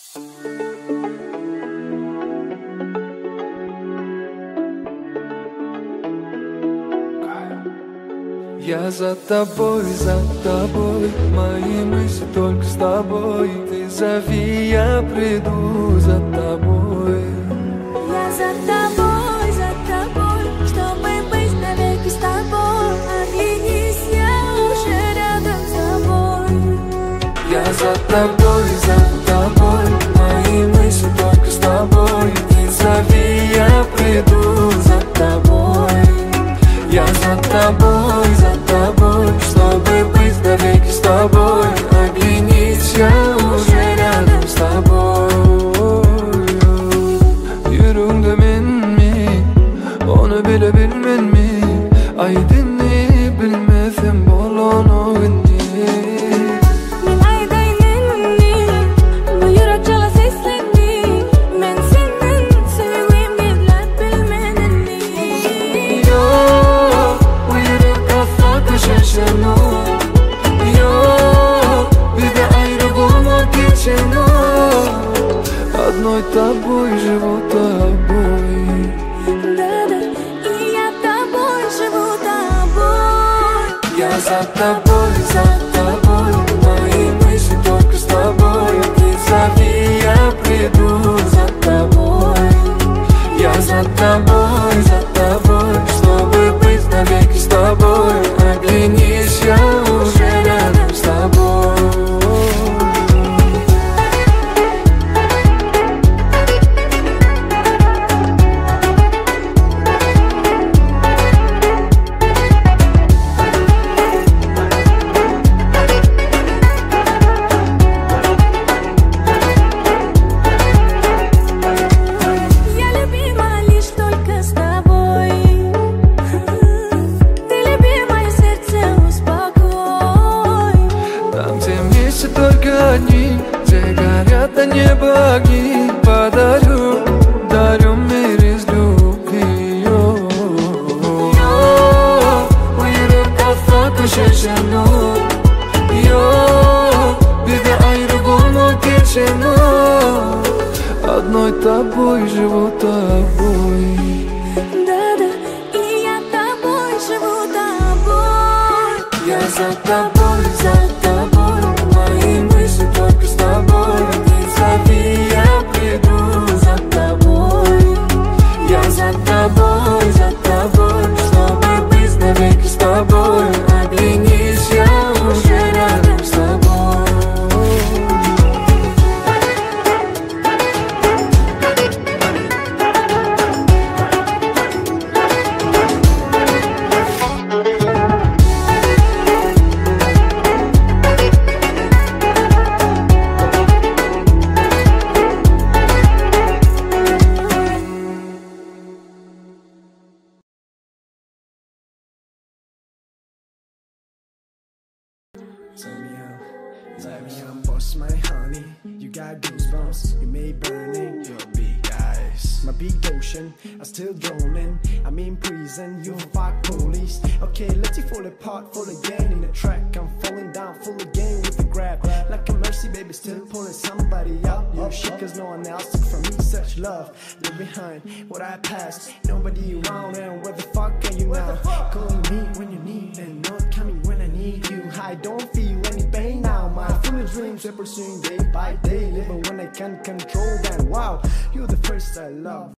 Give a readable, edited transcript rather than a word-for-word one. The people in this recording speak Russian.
Я за тобой, мои мысли только с тобой. Ты зови, я приду за тобой. Я за тобой, чтобы быть навеки с тобой. Оглянись, я уже рядом с тобой. Я за тобой, мои мысли только с тобой. Ты зови, я приду за тобой. Я за тобой, чтобы быть навеки с тобой. Оглянись, я уже рядом с тобой. Yürümde minmi, onu bile bilmenmi. Aydın'ı bilmezim, bol onu inni. Min aydın'ınni, bu yürek çala seslenni. Men senin sevgim gevlet bilmenenni. Yok, bu yürek kafa şaşırır. Yok, bir de ayrı bulmak için o. Одной тобой живу тобой. Да-да, и я тобой живу тобой. Я за тобой, мои мысли только с тобой. Ты зови, я приду за тобой. Я за тобой, чтобы быть навеки с тобой. Оглянись, я уже рядом с тобой. Только одни, где горят до неба огни. Дарю мир из любви. Bu yürek kafa şaşırır. Bir de ayrı bulmak için o. Одной тобой живу тобой. Да-да, и я тобой живу тобой. Я за тобой, мои мысли только с тобой. Ты зови, я приду за тобой. Я за тобой, чтобы быть навеки с тобой. Оглянись, я уже рядом с тобой. Tell me I'm boss, my honey. You got goosebumps, you made burning. Your big eyes, my big ocean, I'm still drowning. I'm in prison, you fuck police. Okay, let you fall apart, fall again in the track. I'm falling down, full again with the grab. Like a mercy, baby, still pulling somebody out. You shit, cause no one else took from me such love. Leave behind what I passed, nobody around, and where the fuck are you now? Calling me when you need, and not coming when I need you. I don't feel any pain now. My foolish dreams are pursuing day by day, living when I can't control them. Wow, you're the first I love.